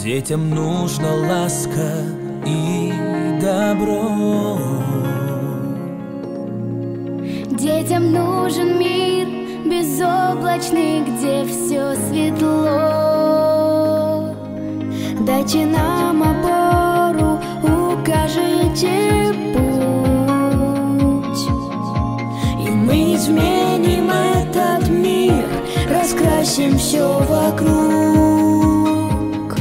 Детям нужна ласка и добро. Детям нужен мир безоблачный, где все светло. Дайте нам опору, укажите путь, и мы изменим этот мир, раскрасим все вокруг.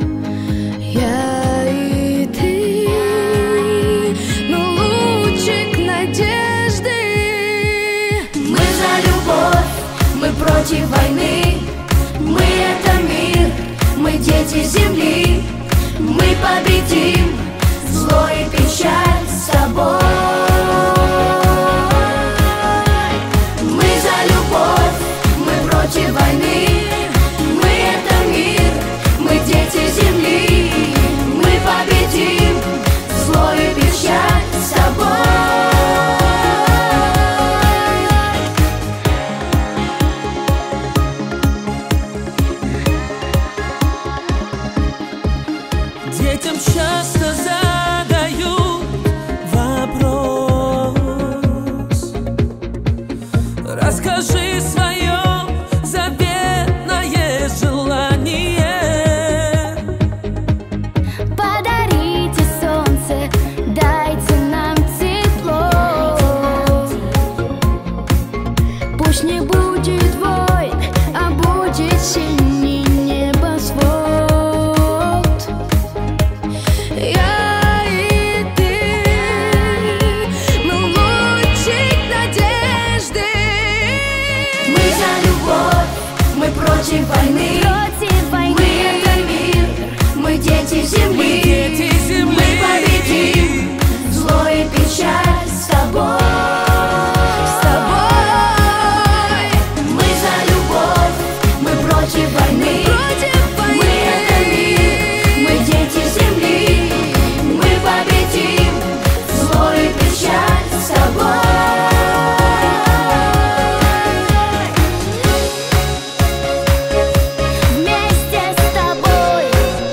Я и ты, ну лучик надежды. Мы за любовь, мы против войны. Мы это мир, мы дети земли. Мы победим зло и печаль с собой. Мы за любовь, мы против войны. Мы это мир, мы дети земли. Мы победим зло и печаль с собой. Детям часто задают вопрос: расскажи свое заветное желание. Подарите солнце, дайте нам тепло. Пусть не будет войн, а будет синий небосвод. Я и ты, мы лучик надежды. Мы за любовь, мы против войны. Мы это мир, мы дети земли. Мы победим зло и печаль с тобой. Мы за любовь, мы против войны. Мы это мир, мы дети земли. Мы победим зло и печаль с тобой. Вместе с тобой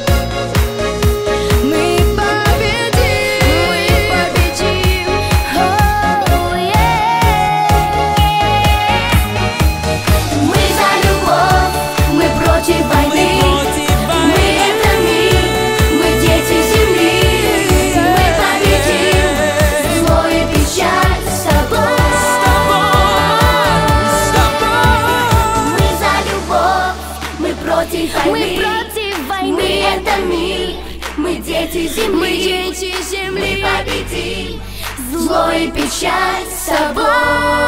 мы победим. Oh, yeah. Мы за любовь, мы против войны. Мы это мир, мы дети земли. Мы победим зло и печаль с тобой. Мы за любовь, мы против войны. Мы это мир, мы дети земли. Мы победим зло и печаль с собой.